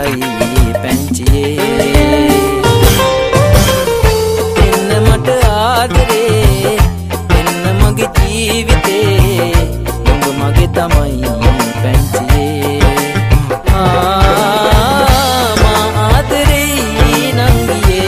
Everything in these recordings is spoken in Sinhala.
නිසයි පැංචියේ එන්න මට ආදරේ එන්න මගේ ජීවිතේ ඔබ මගේ තමයි පැංචියේ මා ආදරේ නංගියේ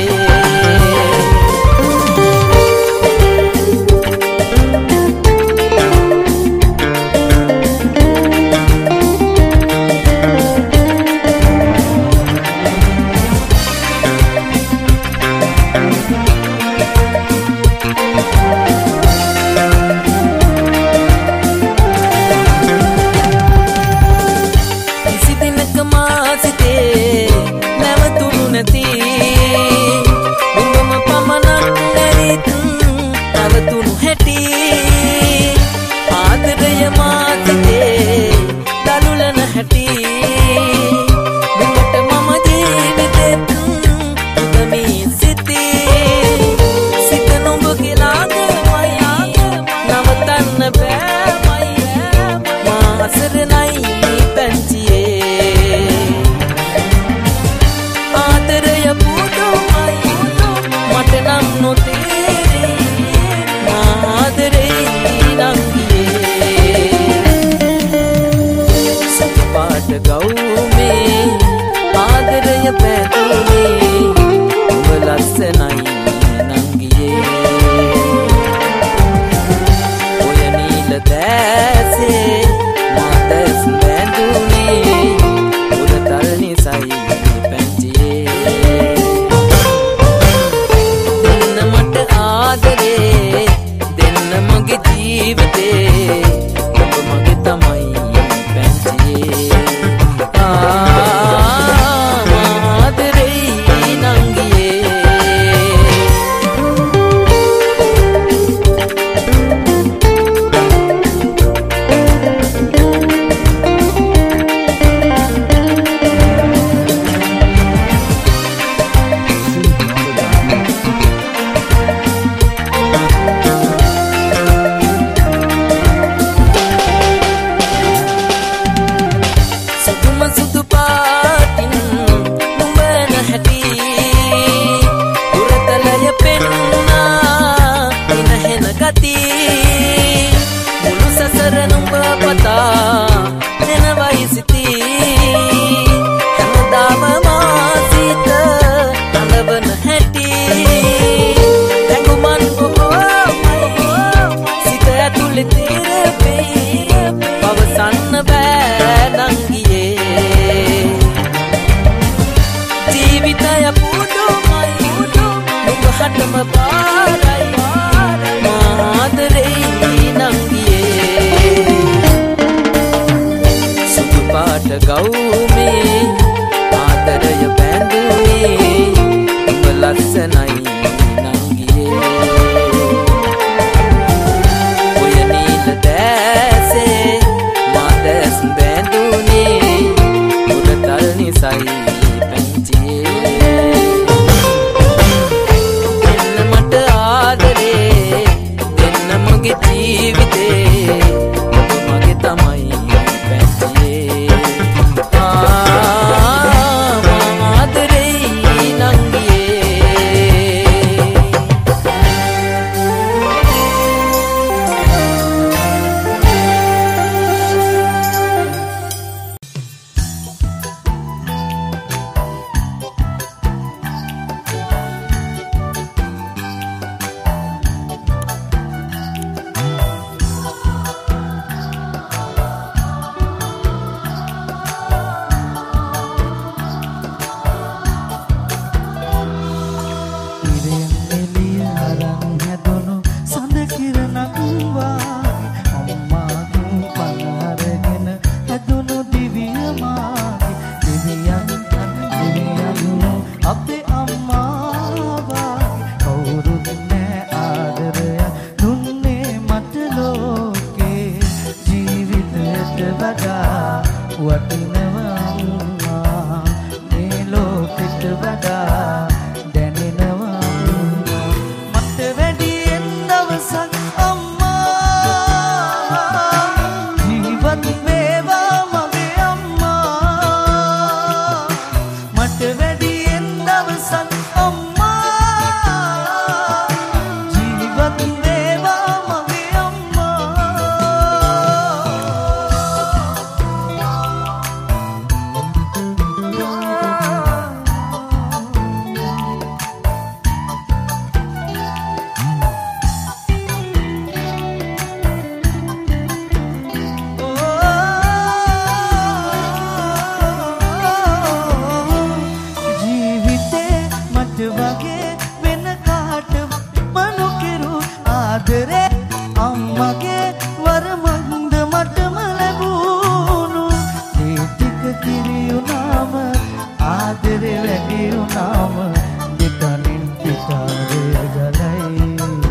වගේ වෙන කාටවත් මනුකිරු ආදරේ අම්මගේ වරමන්ද මටම ලැබුණු මේ ටික කිරියුනාම ආදරේ වැඩි වුණාම දෙතනින් පිටාරේ ගලයි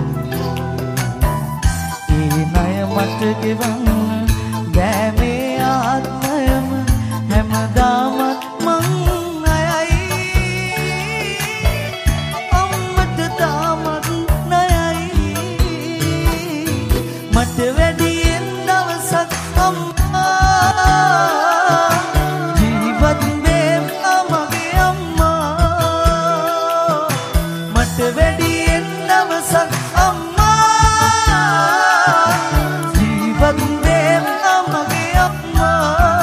ඒ ණය මට ගෙවන්න බෑ මේ ආත්මයම හැමදාමත් මං මට වැඩියෙන් දවසක් අම්මා ජීවත් වේවා මගේ අම්මා මට වැඩියෙන් දවසක් අම්මා ජීවත් වේවා මගේ අම්මා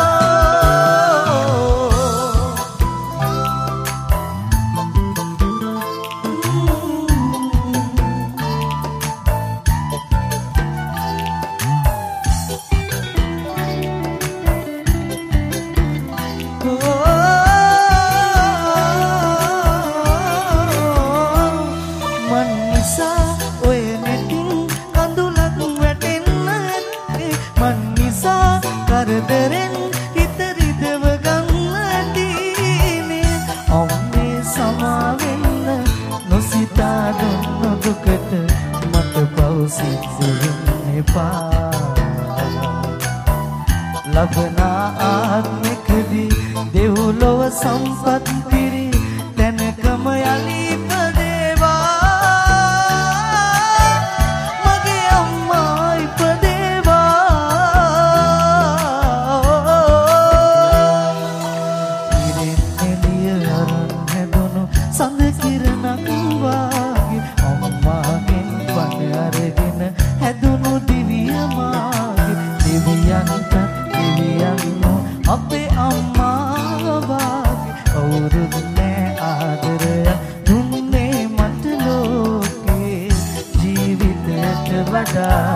කරදරෙන් හිත රිදව ගන්න දීනේ ඔම්මේ සමාවෙන්න නොසිතා දුන්න දුකට මට පෞසිත් දෙන්න එපා ලබන ආත්මිකදී දෙව්ලොව සම්පත් පිරි තැනකම යලි අපේ අම්මා වාගේ කවුරුත් නෑ ආදරය දුන්නේ මට ලෝකේ ජීවිතයට වඩා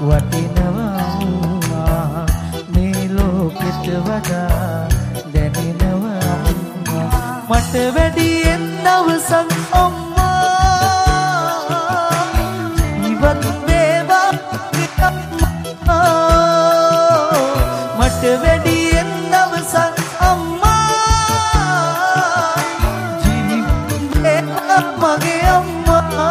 වටිනවා මේ ලෝකෙට වඩා දැනෙනවා මට වැඩියෙන් දවසක් අම්මා ඉවත් වේවා මට වැඩියෙන් දවසක් අම්මා ජීවිතේ මගේ අම්මා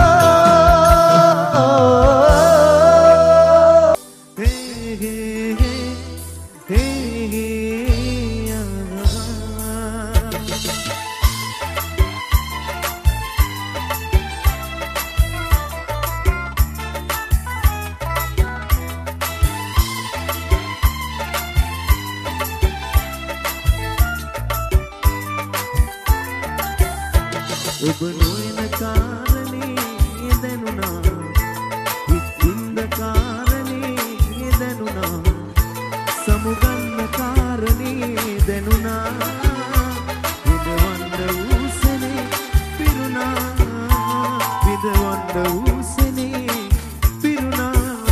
ඔබ නොයන කාරණේ දැනුණා හිතින්ද කාරණේ දැනුණා සමුගන්න කාරණේ දැනුණා විදවන්න උසනේ පිරුණා විදවන්න උසනේ පිරුණා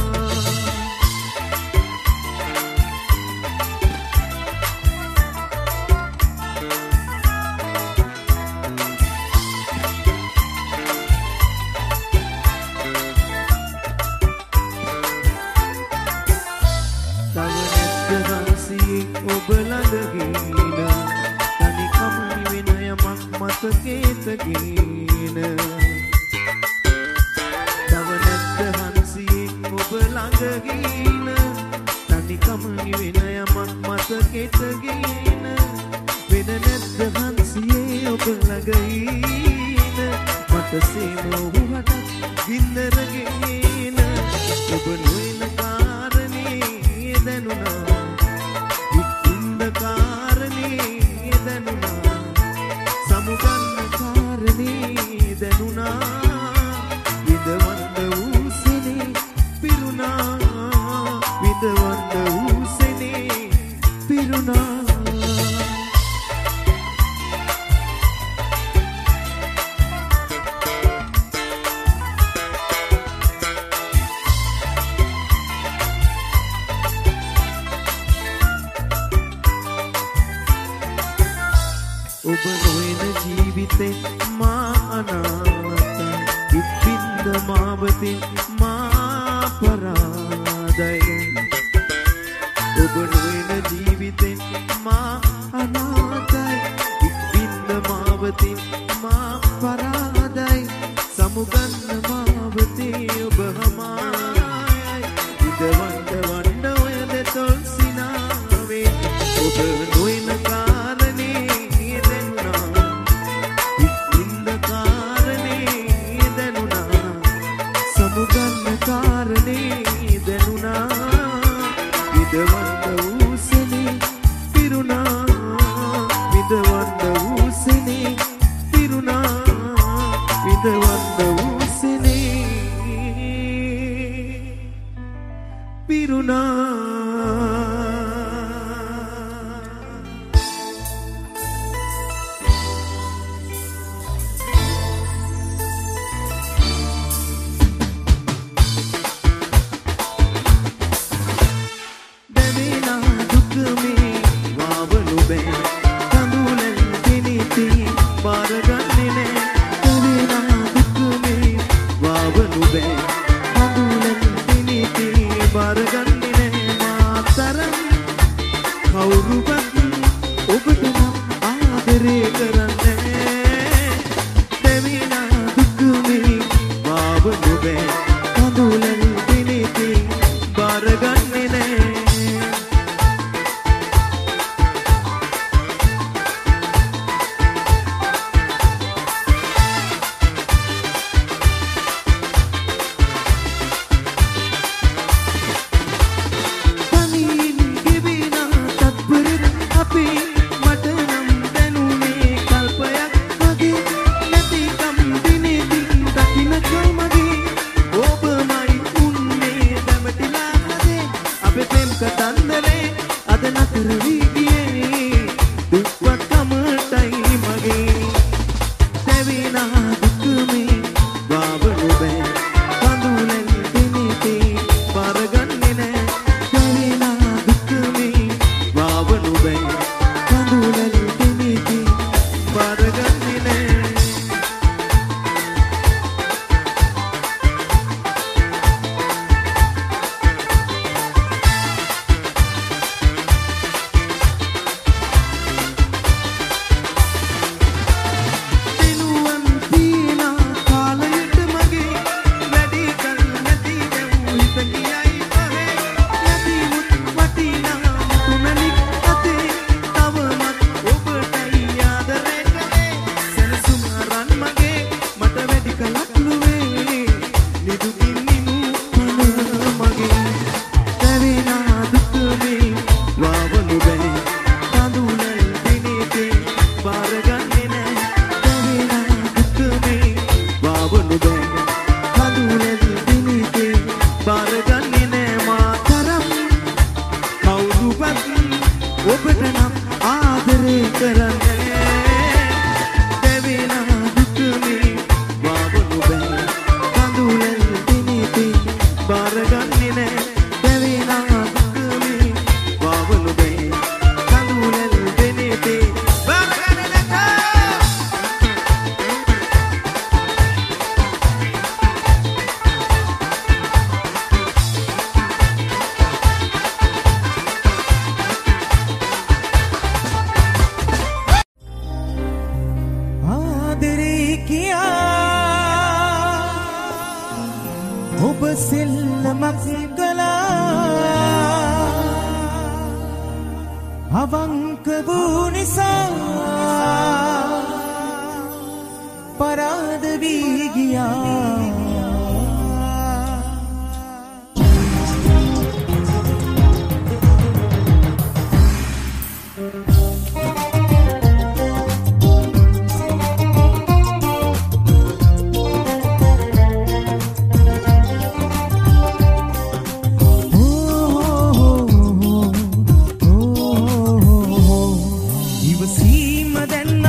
ඔබ ළඟගෙන තනිකම විනයමක් මතකේතගෙන තව නැත්ත හන්සියෙන් ඔබ ළඟගෙන තනිකම විනයමක් මතකේතගෙන වෙන නැත්ත හන්සියේ ඔබ ළඟගෙන මට සේමෝහට ගින්නරගෙන ඔබ නොයන කාරණේ දැනුණා කාරණේ දැනුණා සමුගන්න කාරණේ දැනුණා විදවන්න උසනේ පිරුණා විදවන්න උසනේ පිරුණා නොයන ජීවිතේ මා අනාථයි ඉක්බින්ද මාවතින් මා පරාදයි ඔබ නොයන ජීවිතේ මා අනාථයි ඉක්බින්ද මාවතින් මා පරාදයි සමුගන්න මාවතේ ඔබ හමායයි ඉදවන්න වන්න ඔය දෙතොල් සිනාවේ ඔබ නොයන කාරණේ දැනුණා ඉක්බින්ද කාරණේ දැනුණා සමුගන්න කාරණේ දැනුණා ඉදවන්න උසනේ පිරුණා විදවන්න උසනේ පිරුණා විදවන්න උසනේ පිරුණා ඉවසීම දැන්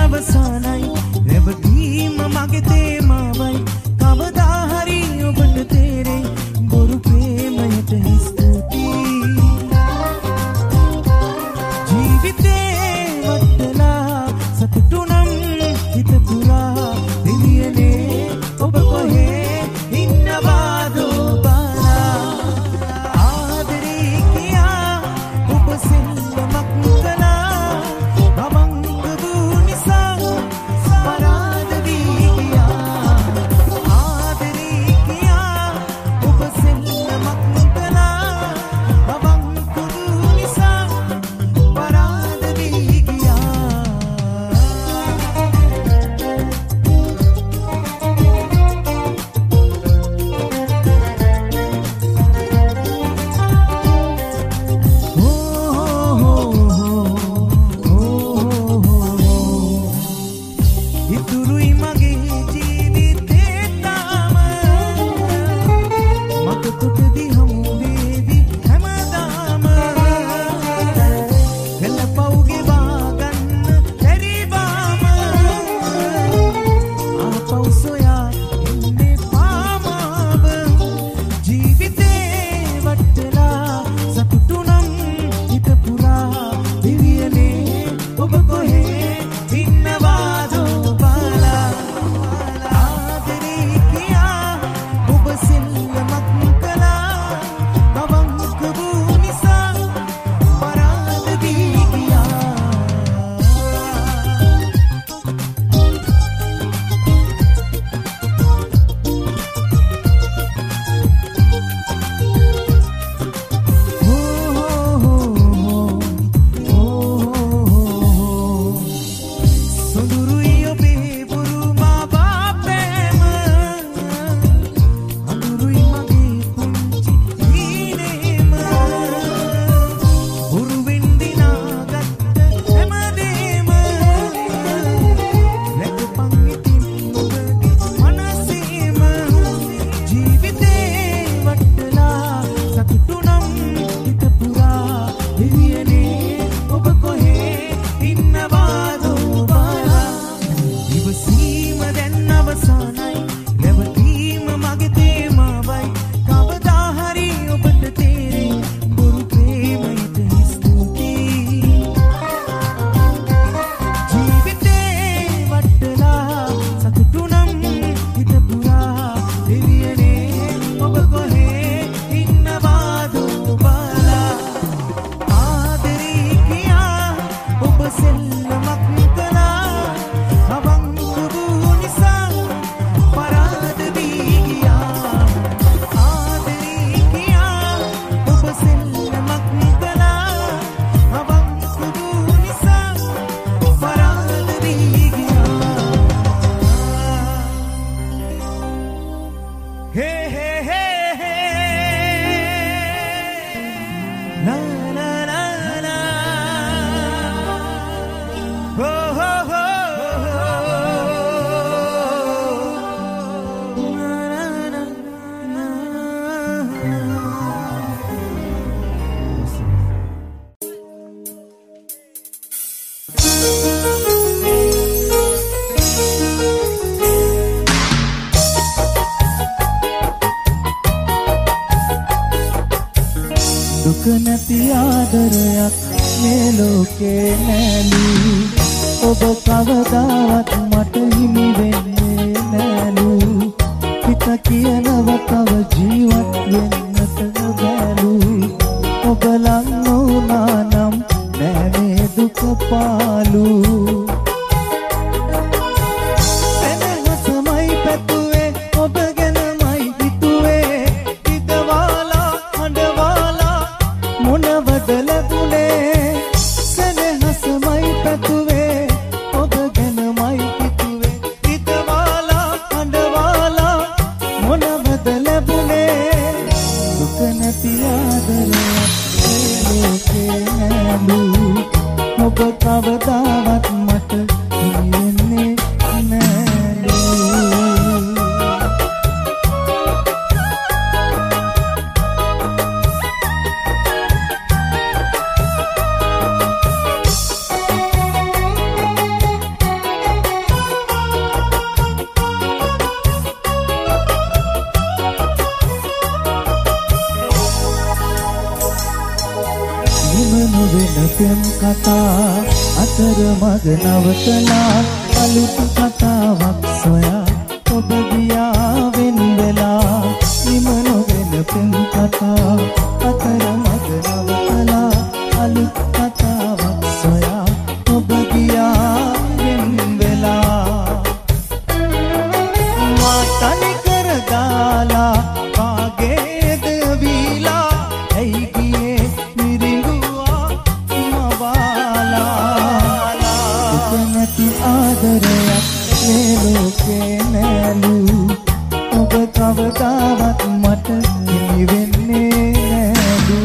හිත පුරා දිවියනේ ඔබ කොහේ ඉන්නවාදෝ බලා ආදරේ කියා ඔබ සෙල්ලමක් කළා අවංක වූ නිසා පරාද වී ගියා ආදරේ කියා ඔබ සෙල්ලමක් කළා අවංක වූ නිසා පරාද වී ගියා ඉතුරුයි මගේ ජීවිතේ තාම මතකෙදී හමු වේවි හැමදාම කලපවුගේ වාගන්න පරිවාම ආපහු සොයා එන්නේ පාමාව ජීවිතේ වටලා සතුටු නම් හිත පුරා දිවියනේ ඔබ කොහේ ඉන්නවාදෝ බලා ආදරේ කියා ඔබ සෙල්ලමක් කළා අවංක වූ නිසා පරාද වී ගියා සොඳුරුයි ඔබේ බුරුමා බාපෑම අඳුරුයි මගේ පුංචි හීනේම බුරුවෙන් දිනාගත්ත හැමදේම නැකපන් ඉතින් ඔබගේ මනසේම ජීවිතේ වටලා සතුටු නම් හිත පුරා දිවියනේ ඔබ කොහේ ඉන්නවාදෝ බලා ඉවසීම දැන් අවසానයි නැවතීම මගේ තේමාවයි කවදා හරි ඔබට තේරෙයි බොරු ප්‍රේමයට ස්තුතියි ජීවිතේ වටලා සතුටු නම් හිත පුරා දිවියනේ ඔබ කොහේ ඉන්නවාදෝ බලා ආදරේ කියා ඔබ සෙල්ලමක් කළා අවංක වූ නිසා පරාද වී ගියා ආදරේ කියා ඔබ සෙල්ලමක් කළා අවංක වූ නිසා පරාද වී ගියා හේ හේ හේ ලා ලා ලා ලා ho ho ho na na na දුක නැති ආදරයක් මේ ලෝකේ නැලු ඔබ කවදාවත් මට හිමි වෙන්නේ නැලු හිත කියනව තව ජීවත් වෙන්නට බැලු ඔබ ලං වුණා නම් නෑ මේ දුක පාලු සෙනෙහසමයි පැතුවේ ඔබ ගැනමයි හිතුවේ හිතවාලා හඬවාලා මොනවද ලැබුණේ සෙනෙහසමයි පැතුවේ ඔබ ගැනමයි හිතුවේ හිතවාලා හඬවාලා මොනවද ලැබුණේ දුක නැති ආදරයක් මේ ලෝකේ නැලු ඔබ කවදාවත් මට හිමි වෙන්නේ නැලු වෙන පෙම් කතා අතර මග නවතලා අලුත් ආදරයක් මේ ලෝකේ නෑලු ඔබ කවදාවත් මට හිමි වෙන්නේ නෑලු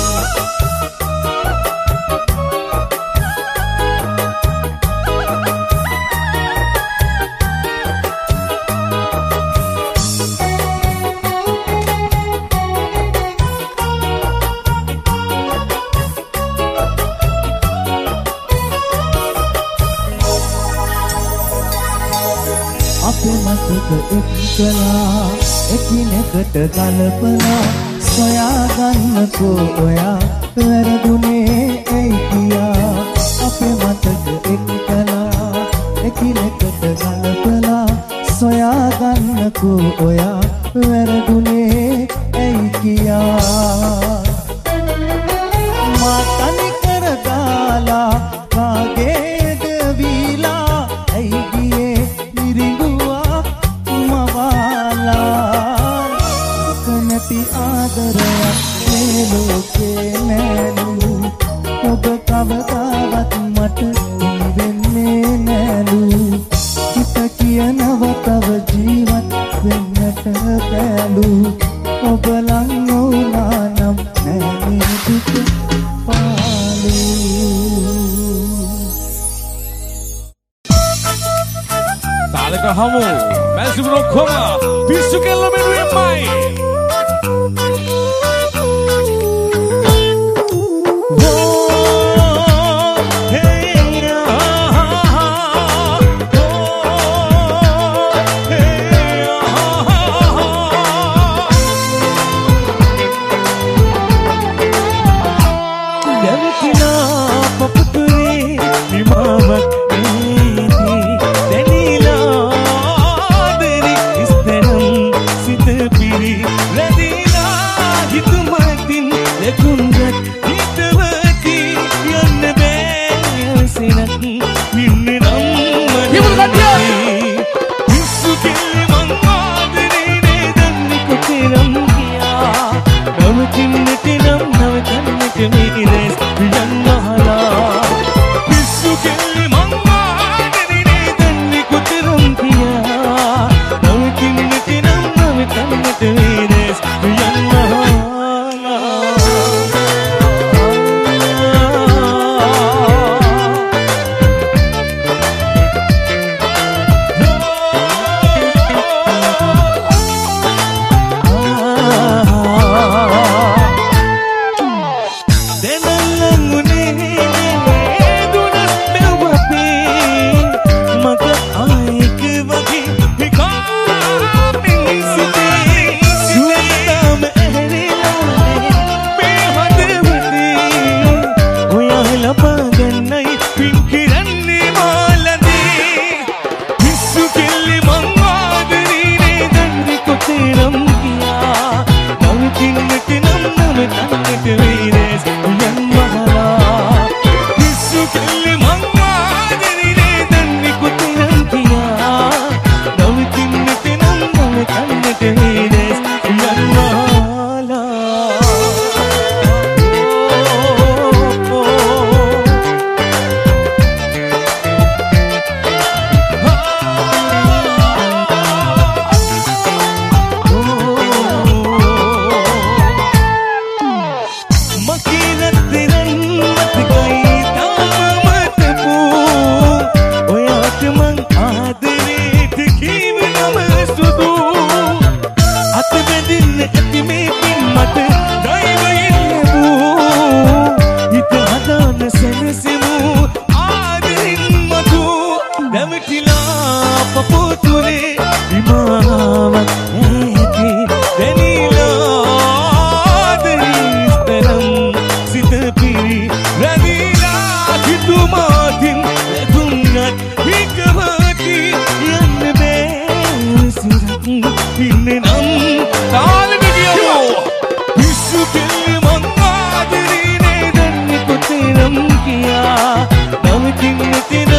එක්කලා එකිනෙකට ගලපලා සොයාගන්නකෝ ඔයා වැරදුනේ ඇයි කියා අපේ මතක එක්කලා එකිනෙකට ගලපලා සොයාගන්නකෝ ඔයා වැරදුනේ ඇයි කියා මා තනි කරගාලා කාගේද වීලා ඇයි ගියේ මිරිඟුවා ආදරයක් මේ ලෝකේ නෑලු ඔබ කවදාවත් මට හිමි වෙන්නේ නෑලු හිත කියනව තව ජීවත් වෙන්නට බැලු ඔබ ලං වුණා නම් නෑ දුක පාලු තාලක හමු මැසිබුරෝ කොම පිස්සු කෙල්ල මෙනුවෙන්මයි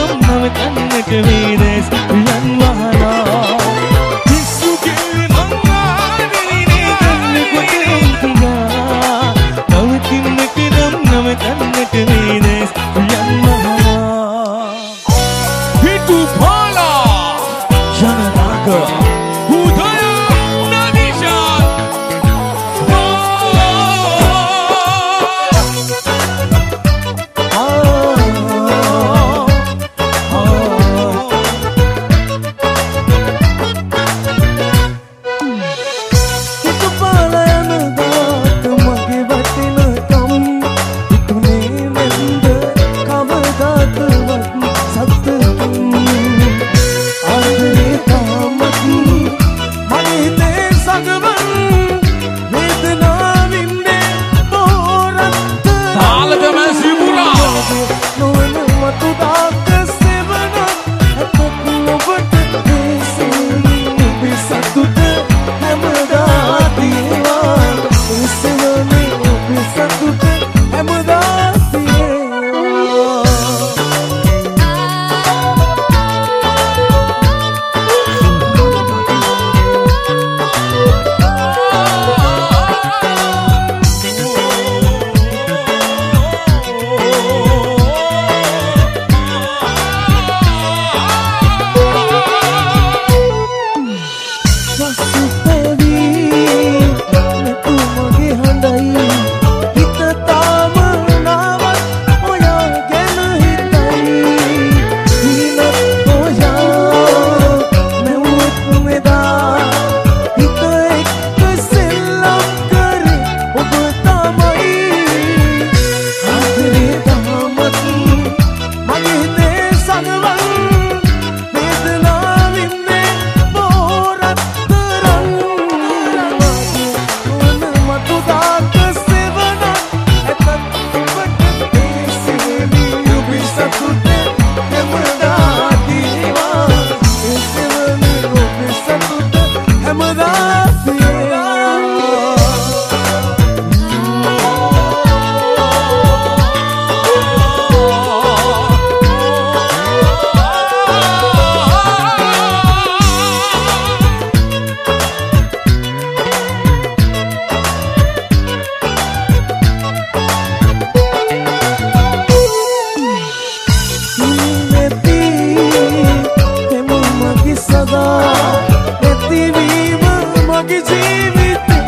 Vides, yan wala. Pisu ke manga සදා නැතිවීම මගේ ජීවිතේ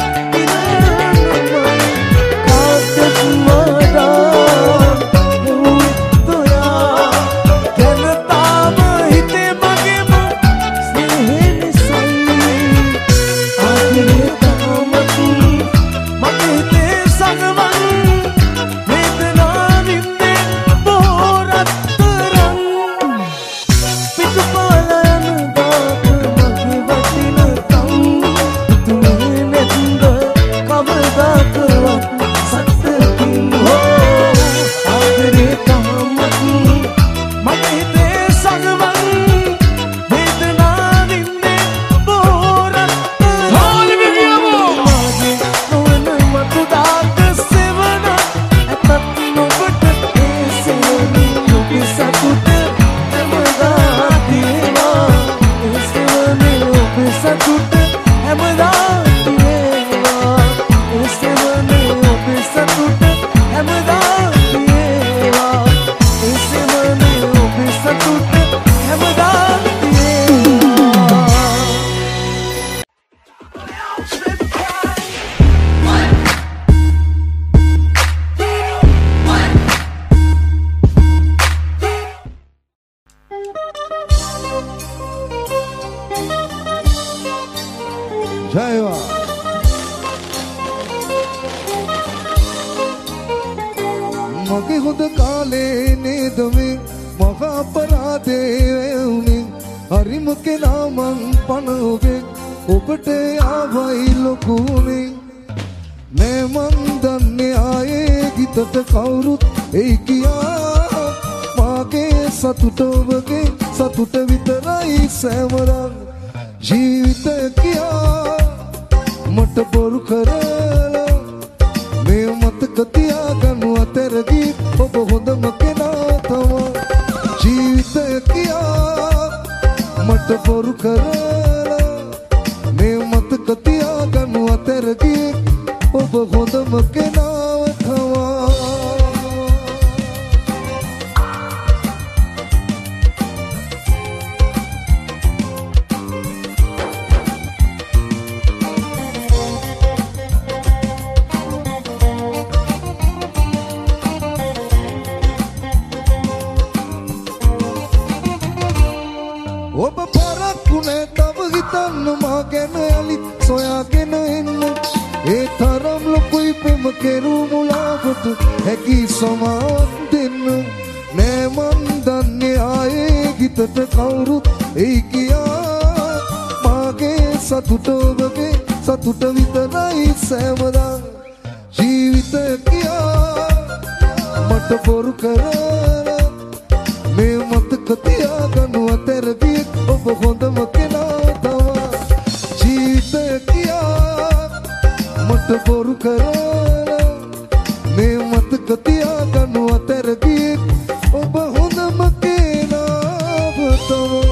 මගේ හොඳ කාලේ නේද මේ මහ අපරාධේ වුනේ හරිම කෙනා මං පණ ඔබට ආවයි ලොකුනේ නෑ මං දන්නේ ආයේ ගිතට කවුරුත් එයි කියා මාගේ සතුට ඔබගේ සතුට විතරයි සෑමරම් ජීවිතය කියා මට බොරු කරලා මේ මතක තියාගනු අතරදී ඔබ හොඳම කෙනා තමයි ජීවිතය කියා මට බොරු කරලා මේ මතක තියාගනු අතරදී ඔබ හොඳම කෙනා තමයි ඔබ පරක්කුනේ තව හිතන්න මා ගැන ඇලිත් සොයාගෙන එන්න ඒ තරම් ලොකුයි පෙම කෙරූ මුලාවට හැකි සමාවක් දෙන්න නෑ මන් දන්නේ ආයේ ගිතට කවුරුත් එයි කියා මාගේ සතුට ඔබගේ සතුට විතරයි සෑමදා ජීවිතය කියා මට බොරු කරලා මේ මතක තියාගනු අතරදී ඔබ හොඳම කෙනා තමයි ජීවිතය කියා මට බොරු කරලා මේ මතක තියාගනු අතරදී ඔබ හොඳම කෙනා තමයි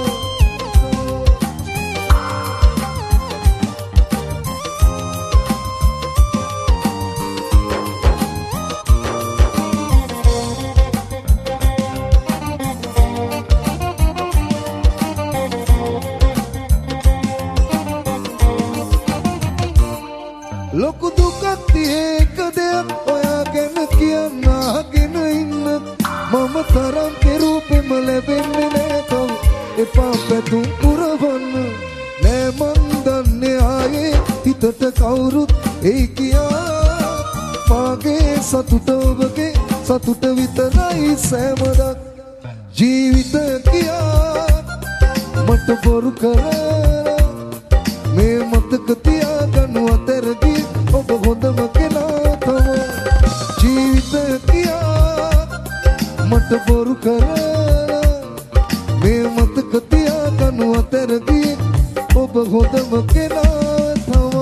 ලොකු දුකක් තියේක දෙයක් ඔයා ගැන කියන්න අහගෙන ඉන්න මම තරම් කෙරූපෙම ලැබෙන්නේ නෑ කවු එපා පැතුම් පුරවන්න නෑ මන් දන්නේ ආයේ හිතට කවුරුත් එයි කියා මාගේ සතුට ඔබගේ සතුට විතරයි සෑමදක් ජීවිතය කියා මට බොරු කරලා මේ මතක තියාගනු අතරදී ඔබ හොඳම කෙනා තමයි ජීවිතය කියා මට බොරු කරලා මේ මතක තියාගනු අතරදී ඔබ හොඳම කෙනා තමයි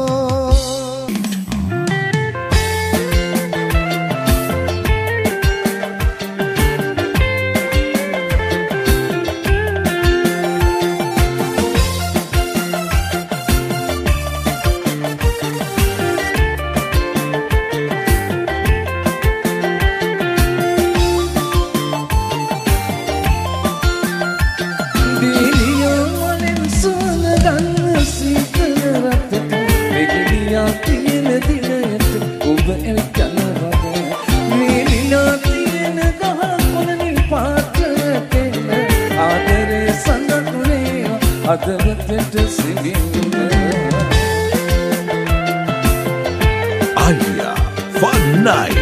Billion one in so අදවතට සිවින්න Idea Fun Night.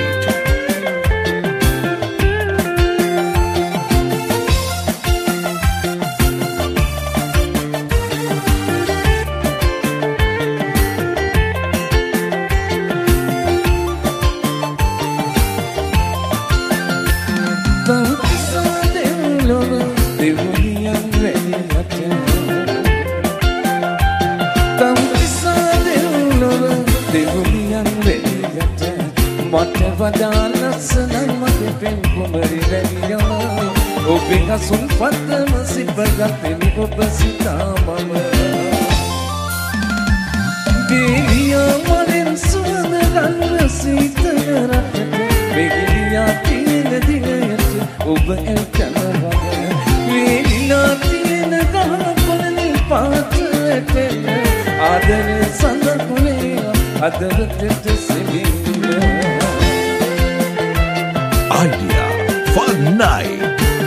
වඩා ලස්සනයි මගේ පෙම් කුමරි වැලියා ඔබේ හසුන් පතම සිපගත්තෙමි ඔබ සිතා මම බේලියා මලෙන් සුවඳ ගන්න සීතල රටට බේලියා තියෙන දිනයට ඔබ එල්කන වගේ බේලියා තියෙන ගහ කොළේ පාටට ආදරේ සඳකුලේ අදවතට සිවින්න Idea Fun Night.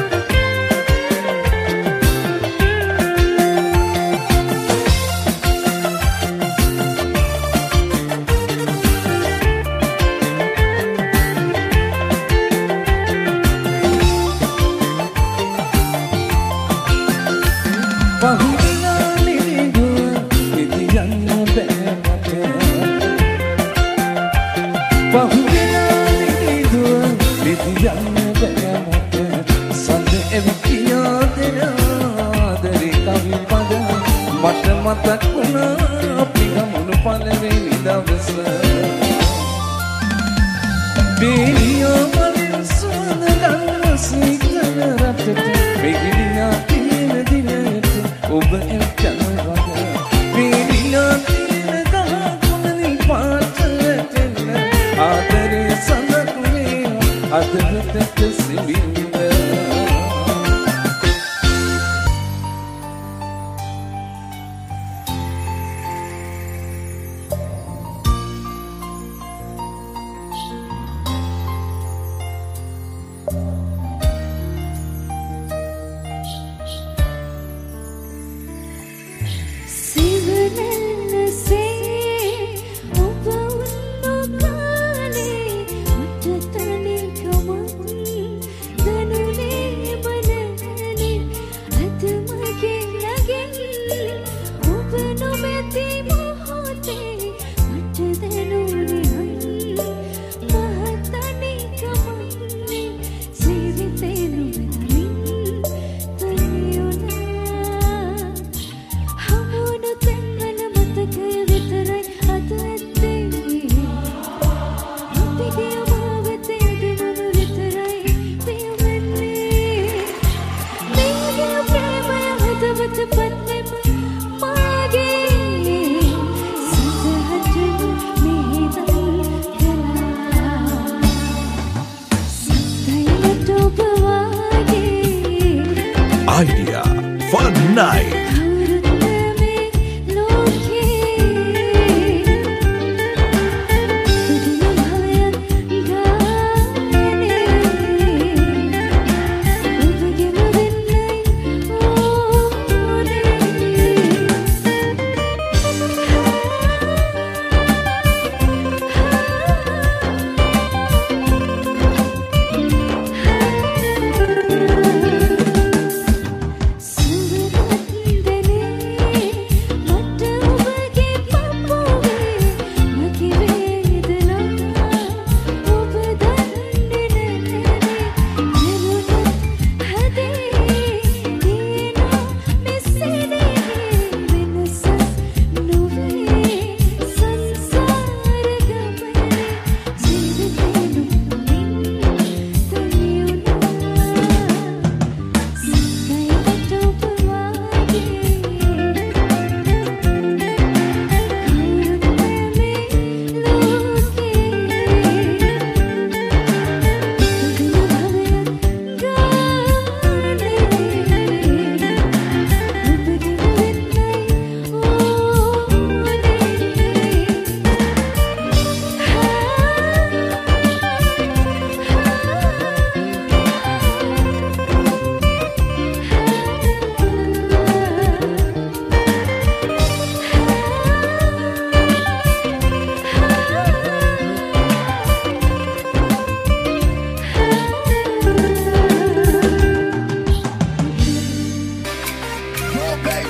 මතක් වුණා අපි ගමුණු පළවෙනි දවස බේලියා මලෙන් සුවඳ ගන්න සීතල රටට බේලියා තියෙන දිනයට ඔබ එක්කම වගේ බේලියා තියෙන ගහ කොළේ පාටට ආදරේ සඳකුලේ අදවතට සිවින්න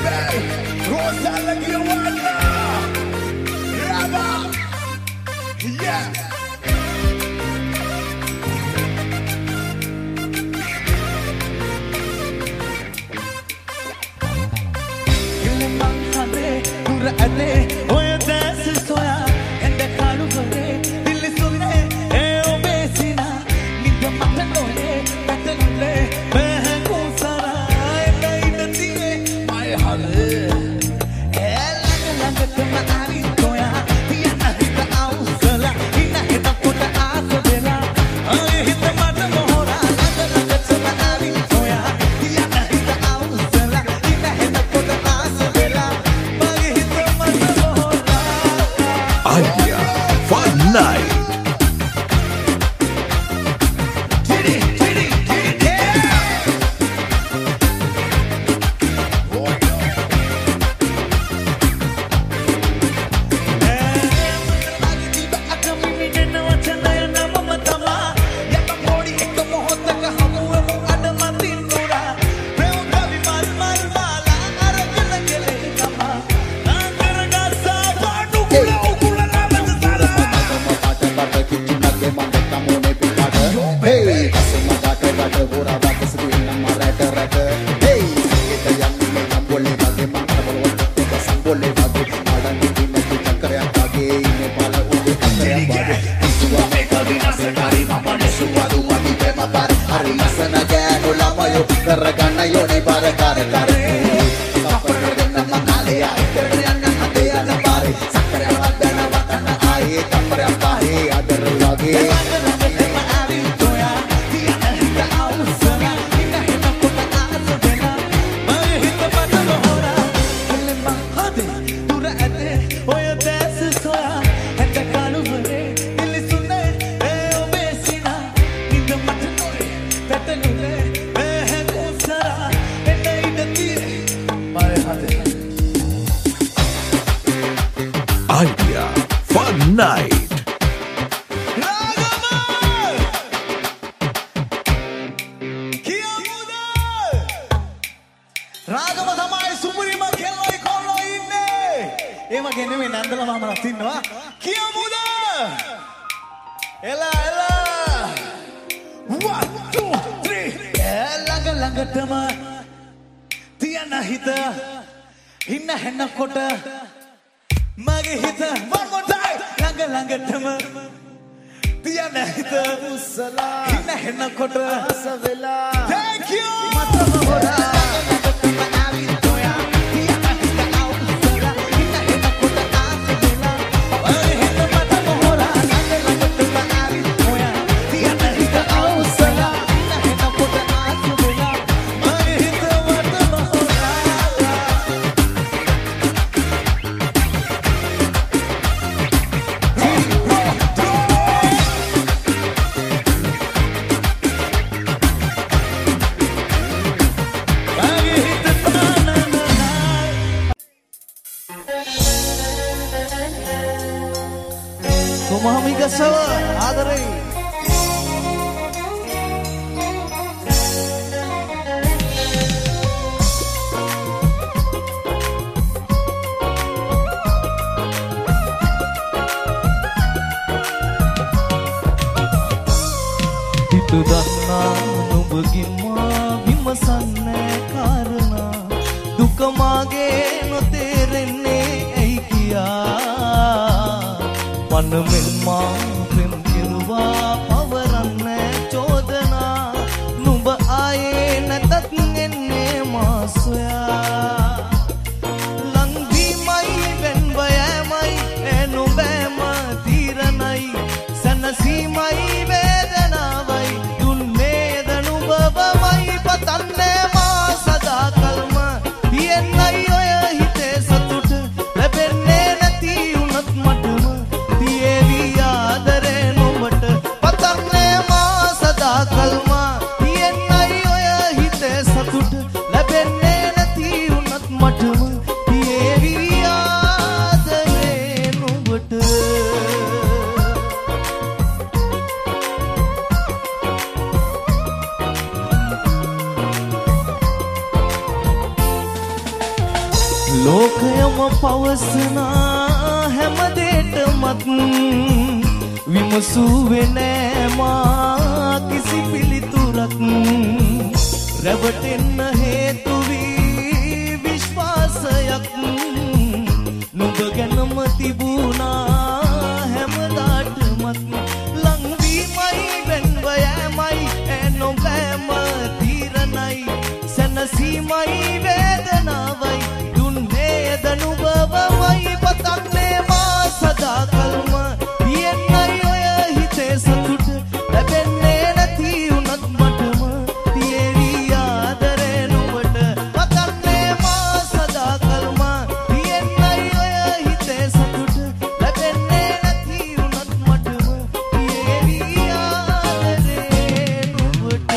Idea Fun Night. රාගම තමයි සුපිරිම කෙල්ලයි කොල්ලෝ ඉන්නේ. ඒ වගේ නෙමෙයි නන්දලා මාමලත් ඉන්නවා. කියමුද? එලා 1 2 3 ළඟටම තියන හිත ඉන්න හැනකොට මගේ හිත one more time ළඟටම තියන හිත උස්සලා ඉන්න හැනකොට අස වෙලා thank you මතම හොරා ආදරේ හිත දන්නා නුඹගින් මා විමසන්නේ කාරණා දුක මාගේ නොතේරෙන්නේ ඇයි කියා මනමෙන් මා ප්‍රේම කෙරුවා පවරන්නේ චෝදනා නුඹ ආයේ නැතත් එන්නේ මා සොයා ලංදීමයි වෙන්වයමයි එනුඹම තීරණයි සනසීමයි වේදනාවයි දුන්නේ දනුබවමයි පතන්නේ මා සදා කල්ම තියෙන්නයි ඔය හිතේ සතුට ලැබෙන්නේ නැති උනත් මටම තියේවි ආදරේ නුඹට පතන්නේ මා සදා කල්ම තියෙන්නයි ඔය හිතේ සතුට ලැබෙන්නේ නැති උනත් මටම තියේවි ආදරේ නුඹට ලෝකයම පවසනා හැමදේටමත් විමසුවේ නෑ මා කිසි පිළිතුරක් රැවටෙන්න හේතු වී විශ්වාසයක් නුඹ ගැනම තිබුණා හැමදාටමත් ලං වීමයි වෙන්ව යෑමයි නොබෑම තීරණයි සැනසීමයි වේදනාවයි දනුබවමයි පතන්නේ මා සදාකල්ම තියෙන්නයි ඔය හිතේ සතුට ලැබෙන්නේ නැති උනත් මටම තියෙවි ආදරේ නුඹට පතන්නේ මා සදාකල්ම තියෙන්නයි ඔය හිතේ සතුට ලැබෙන්නේ නැති උනත් මටම තියෙවි ආදරේ නුඹට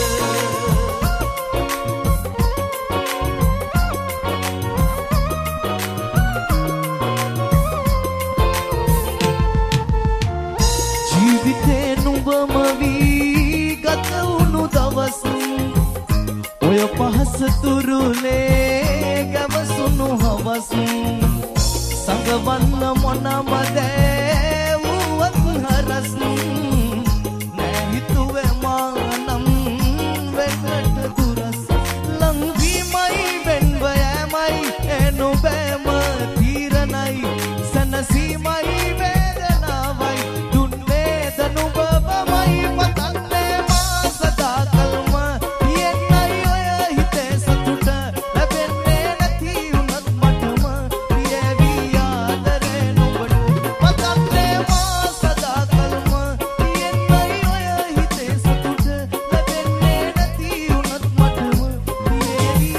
ජීවිතේ නුඹම වී ගත වුණු දවස් ඔය පහස තුරුලේ ගැවසුණු හවස් සංගවන්න මොනම දෑ වුවත් හරස් නෑ හිතුවේ මානම් වෙකට දුරස් ලං වීමයි වෙන්ව යෑමයි නොබෑම තීරණයි සැනසීමයි වේදනාවයි දනුබවමයි පතන්නේ මා සදාකල්ම තියෙන්නයි ඔය හිතේ සතුට ලැබෙන්නේ නැති උනත් මටම තියෙවි ආදරේ නුඹට පතන්නේ මා සදාකල්ම තියෙන්නයි ඔය හිතේ සතුට ලැබෙන්නේ නැති උනත් මටම තියෙවි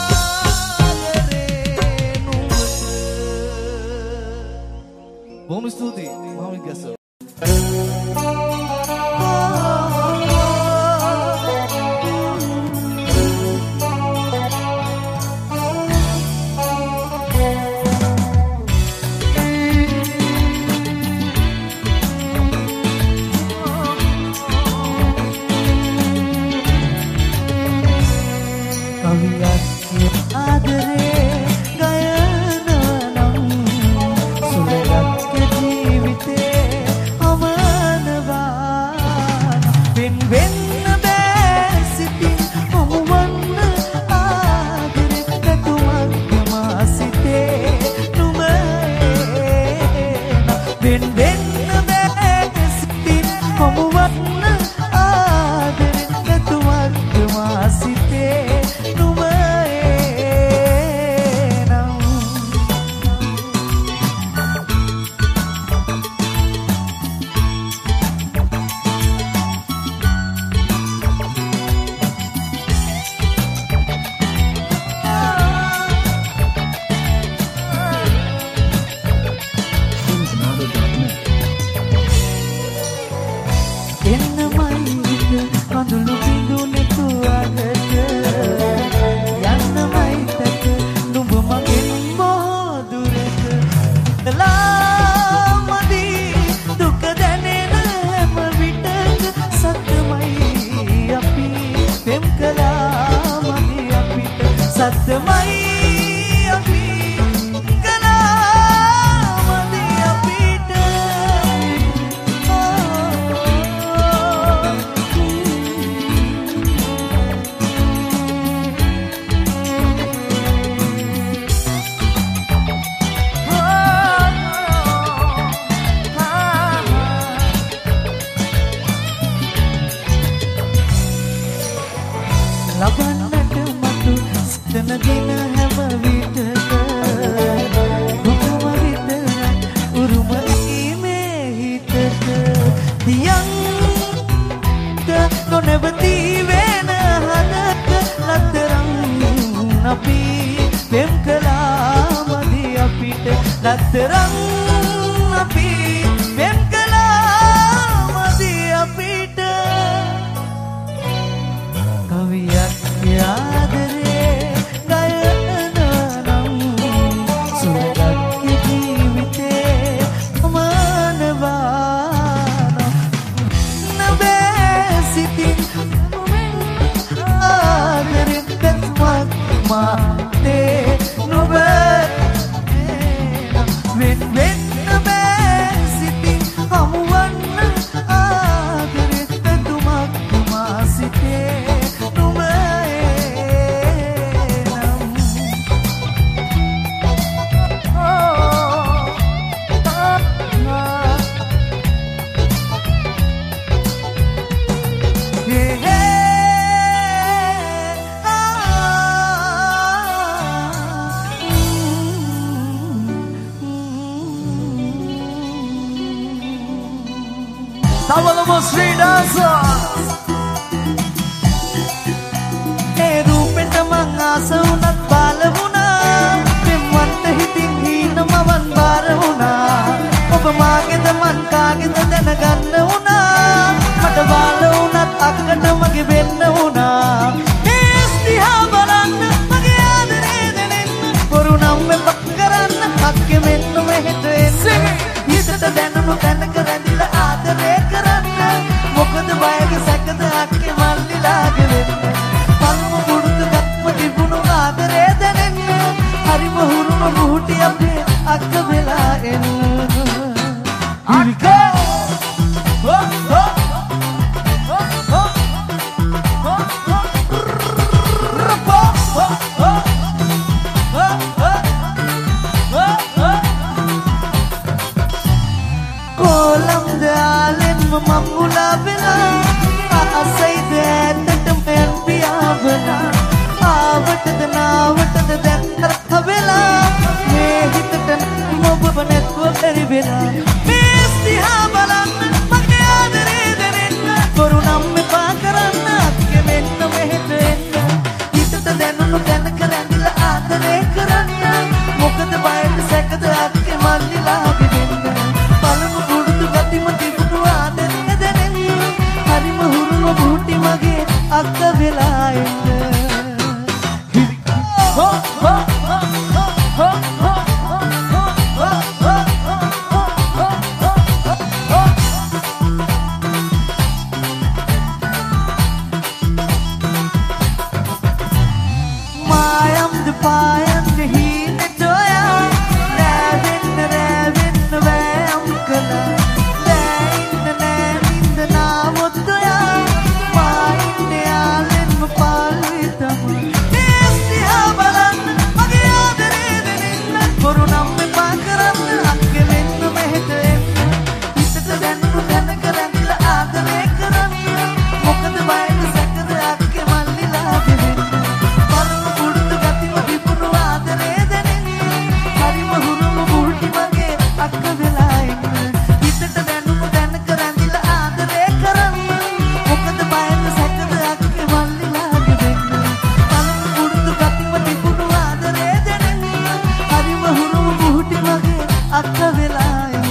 ආදරේ නුඹට. බොහොම ස්තුතියි මම ගස mate, no ve Sabalama Sri Dancers. Rupeta mangasa unat balavuna, pemwanta hiting hinamawan baravuna. Oba mageda man kageda danaganna una, mata bala unat akkata mage benna una. Estiha balanna mage adare denenna, koru namme pakkaranna akke mennu meheta enna. Hitata danunu danaka randila adare karanna, mokada bayage sakada akke mallilage venna. Palmu budutu gatma tibunu adare denenna, harima huruma muhuti appe akka vela enna. Akka kolam dalin mamula bela, asai deetam en piya bela, avat den tarkha bela, me hitatan mob banet ko peri bela. Mestiha balanna mage adare denenna, korunam me pakaranna akke menna meheta enna. Hitata denunu danaka randila adare karanna, mokada bayada sakada akke mallila gedenna. Palamu budutu gatima tibunu adare denenna, harima huruma buuti mage akka vela enna. Ho ho ho ho ho ho. Payan hin toya, revin vayam kala, lein na muttoya, main alin mapalitam. Estiha balan mage adare denenna, korunam me pakaran akke mennu meheta enna. Hitata dannu danaka randila adare karanna, mokada bayada sakada akke mallila gedenna. Palmu budutu gatima dipunu adare denenna, harima huruma muhuti mage akka vela enna. Hitata dannu danaka randila adare karanna, mokada bayada sakada akke mallila gedenna. Palmu budutu gatima dipunu adare denenna, harima huruma muhuti mage akka vela enna.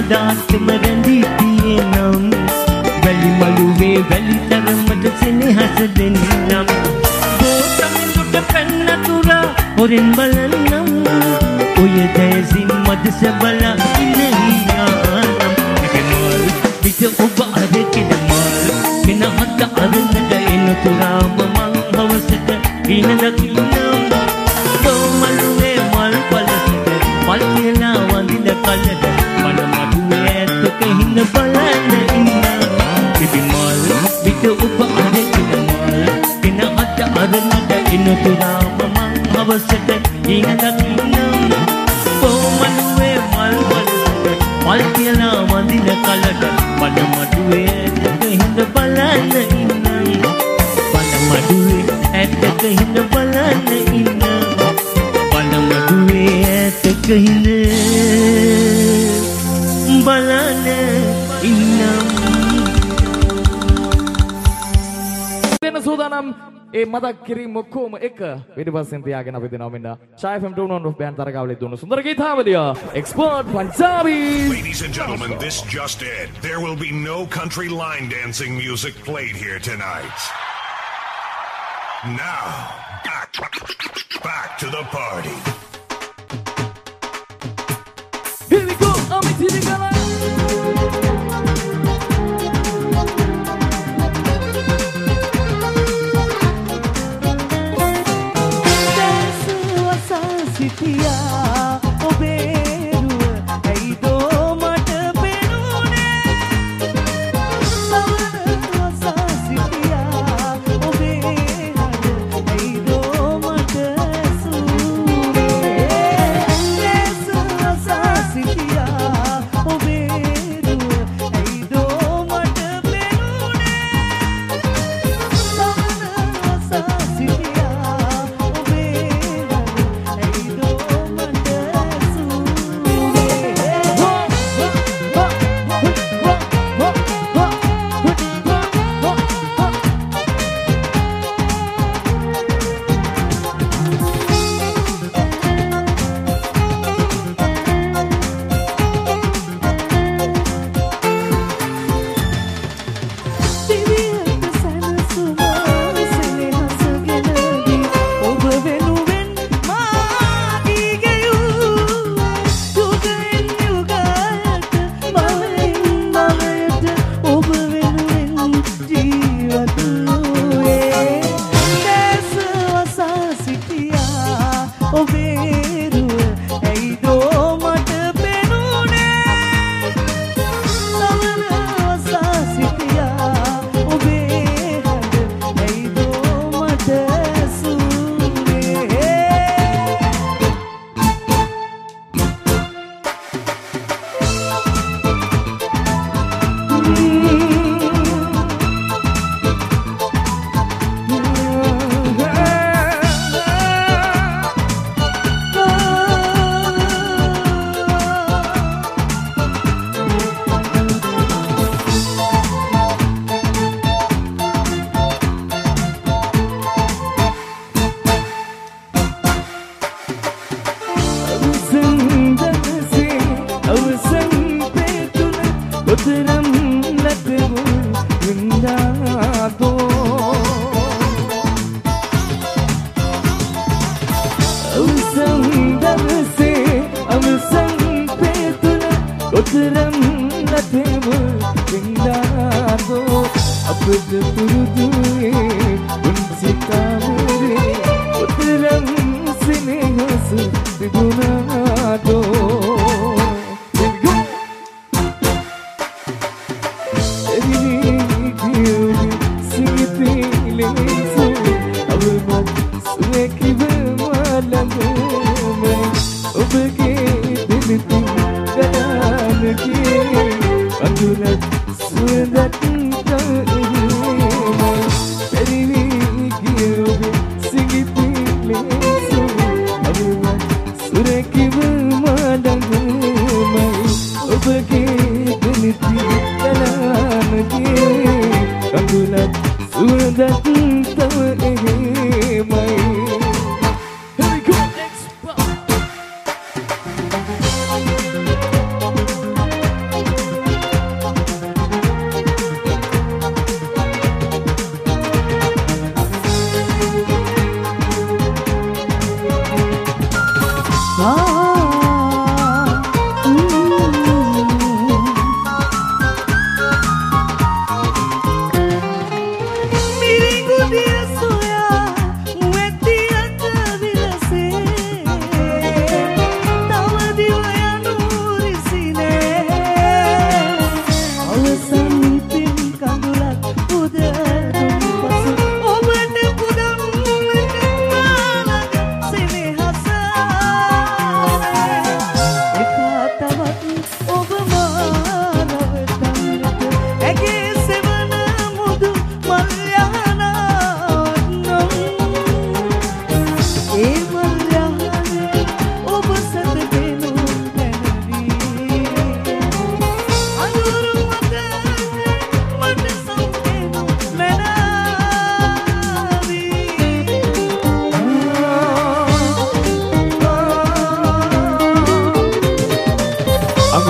හැමදාටම රැඳී තියෙනම් වැලි මළුවේ වැලි තරමට සෙනෙහස දෙන්නම් බෝතමින්දුට පැන්නතුරා හොරෙන් බලන්නම් ඔය දැසින් මදස බලා ඉන්නහියානම් එකමල් පිට ඔබ අරගෙන මල් කෙන හත අරන්නට එනතුරාම මං හවසට ඉන දකින්නම් බෝමළුවේ මල් පලසට මල් කියලා වඳින කලට මන මඩුවේ ඇත්තක හිඳ බලන්න ඉන්නම් පිටි මල් පිට ඔබ අරගෙන මල් කෙන හත අරන්නට එනතුරාම මං හවසට ඉන දකින්නම් බෝමළුවේ මල් පලසට මල් කියලා වඳින කලට මන මඩුවේ ඇත්තක හිඳ බලන්න ඉන්නම් බල මඩුවේ ඇත්තක හිඳ බලන්න ඉන්නම් බල මඩුවේ ඇත්තක හිඳ බලන්න ඉන්නම් දෙන සූදානම් ඒ මතක් කිරීම ඔක්කොම එක පිටිපස්සෙන් තියාගෙන අපි දෙනවා මෙන්න Chai FM Tune on Roof band තරගාවලිය දුන්න සුන්දර ගීතාවලිය Expert Punjabi. Ladies and gentlemen, this just in. There will be no country line dancing music played here tonight. Now, back to the party. Here we go, Amit Hirigala.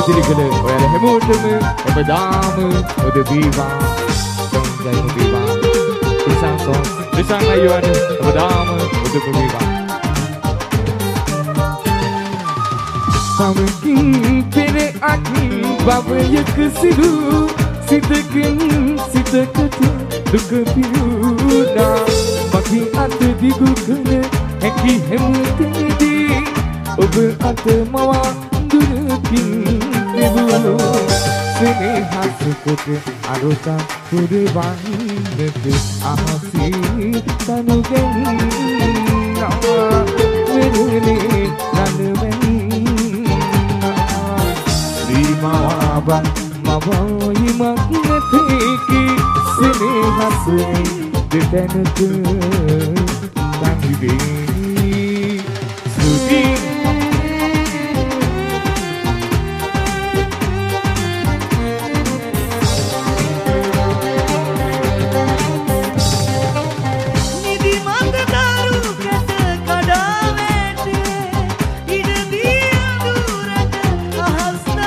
ඉදිරිකල ඔයාලා හැමෝටම ඔබදාම ඔද වේවා. ජය වේවා. Risang ayuan ඔබදාම ඔද වේවා. Pamakin pere aki babayak sidu sitakin sitakatu duk piuna bagi at digukane eki hemutedi ob at mawa durukin debu sene hasukut aruta purbanete ahasi tanugen nawa merene nanumen Mawabang maboy magnetiki sini hasil detentu tangi sudi nidi mata daru kata kadawete ida dia durata ahasta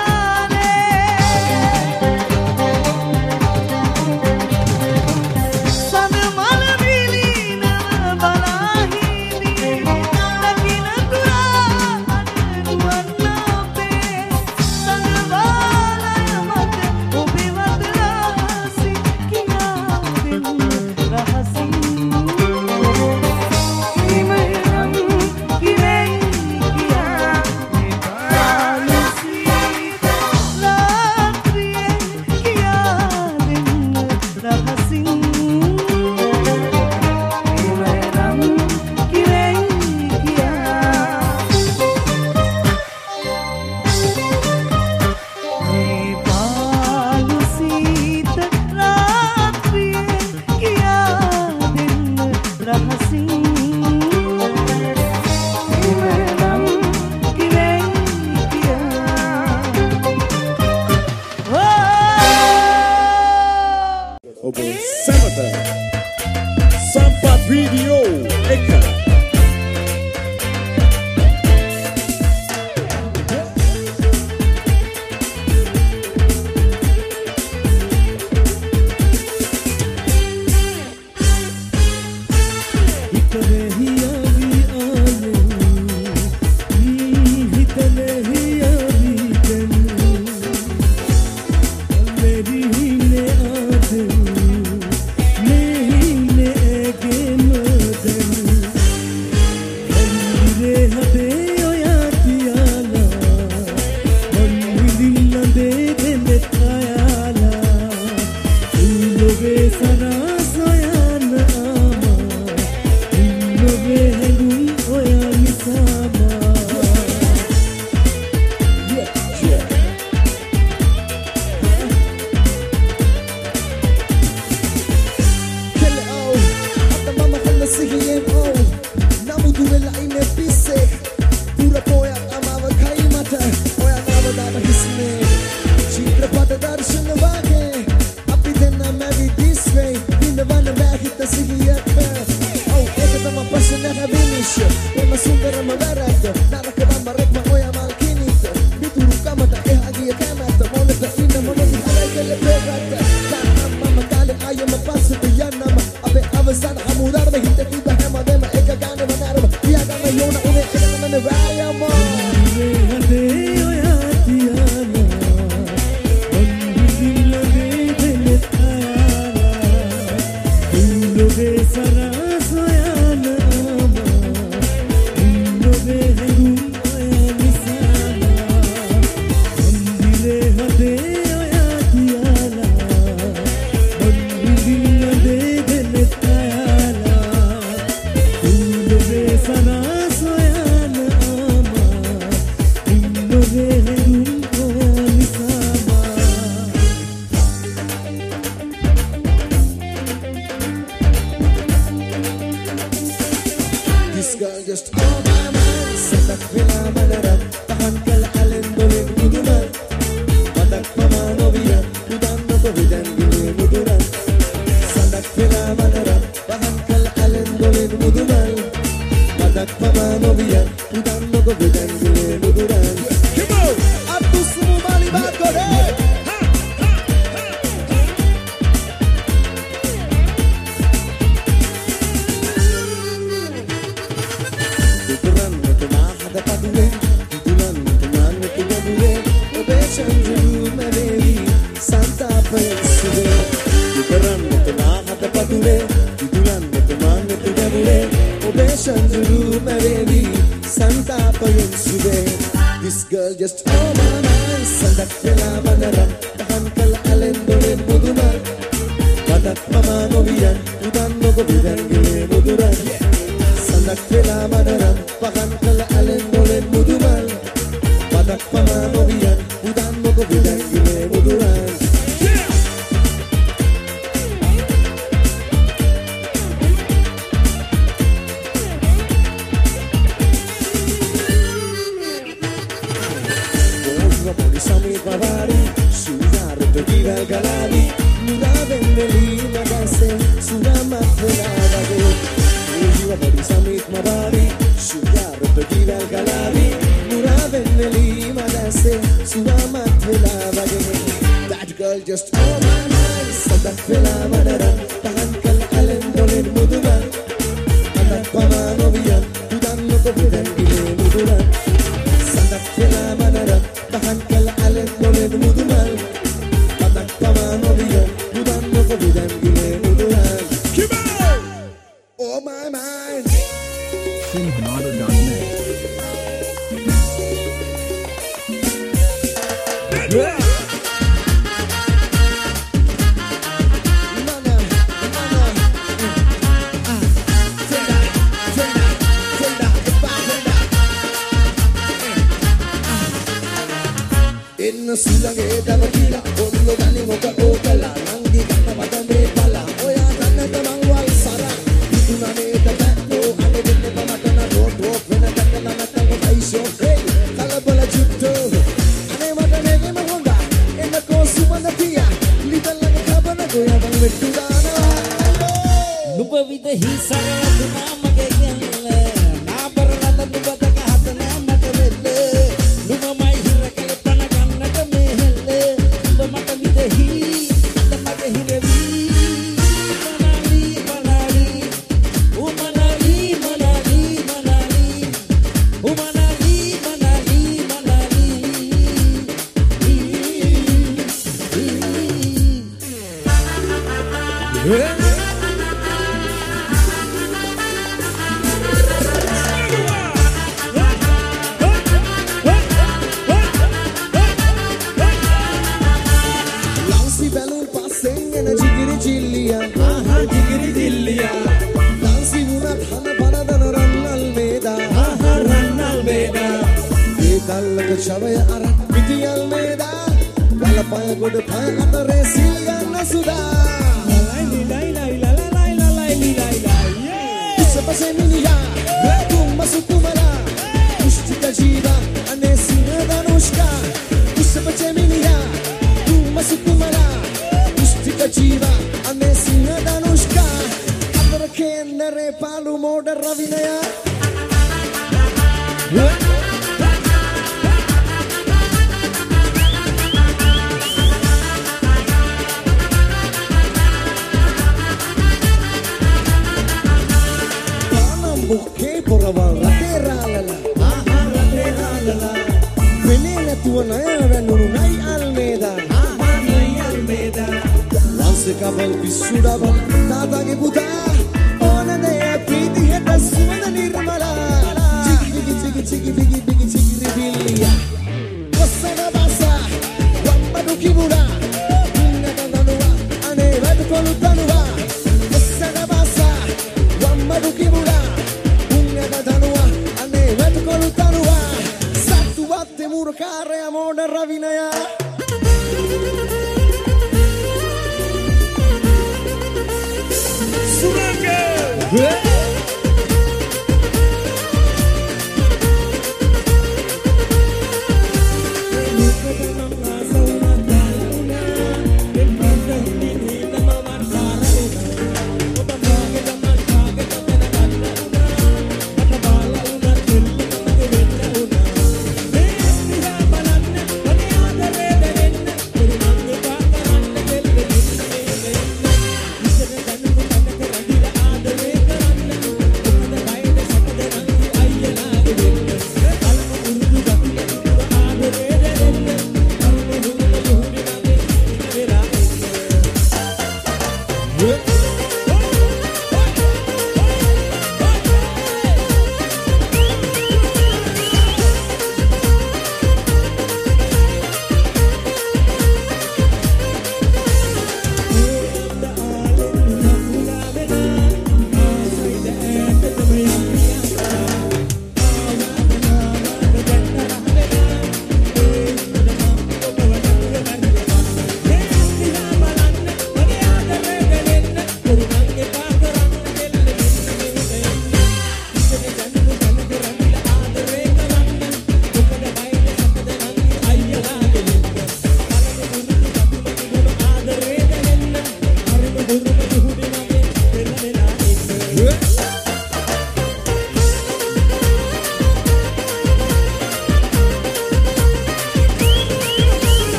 Come on, Abdul Sumu Bali. room baby santapayon sube this girl just oh my mind sandak vela manaram tahan kal alen dolen mudumal padat mama noviyan udan nogo bidan gile muduran sandak vela manaram tahan kal alen dolen mudumal padat mama noviyan udan nogo bidan gile muduran Samit Mabari, Sunar Togival Galari, Mura Vendeli Magase, Suramat Velavage. Ujiva Body Samit Mabari, Sunar Togival Galari, Mura Vendeli Magase, Suramat Velavage. That girl just oh my mind, Sadak Velavadaran, Tahankal Alen Dolen Muduman, Anak Pamanovian, Tudan Nokovidan Gile Muduran, Sadak Velavadaran, Tahankal Alen Dolen Muduman, Anak Pamanovian, Tudan Nokovidan Gile Muduran. Oh my mind. Inna silange dalakila, onlo gani moka okala, nangi gana madame pala, oya gana tamang wal sara, ituna ne da bakno, ane gane pamatana road walk, vena gana matang aisho, hey, kalabala jutto, ane madane ge mahonda, enna ko sumana tiya, litalla ge kabana goya bang mettu dana, nuba vida hi sara duna mage gelle, na barana nuba da hatna mage velle, nuba mai hirakale Chavaya arat vitiyal meda kala paya god phaya atare silgana suda lai lai lai lai lai lai lai lai lai usapase miniya tumma sukumara ustika jiva ane sinada nushka usapase miniya tumma sukumara ustika jiva ane sinada nushka atara kendare palu moda ravinaya Bukke poraval lateralala, lateralala. Venena tua naya nunu nai almeda, nai almeda. Lance kabal bisudaval, tata ke buta, ona naya priti heta sumana nirmala. Chiki chiki chiki chiki chiki chiki ribilia. Wasana basa, wamma dukibura, bunga kananua, ane vadu kolutanua. Wasana basa, wamma dukibura. Satu batte muro care amore ravinaya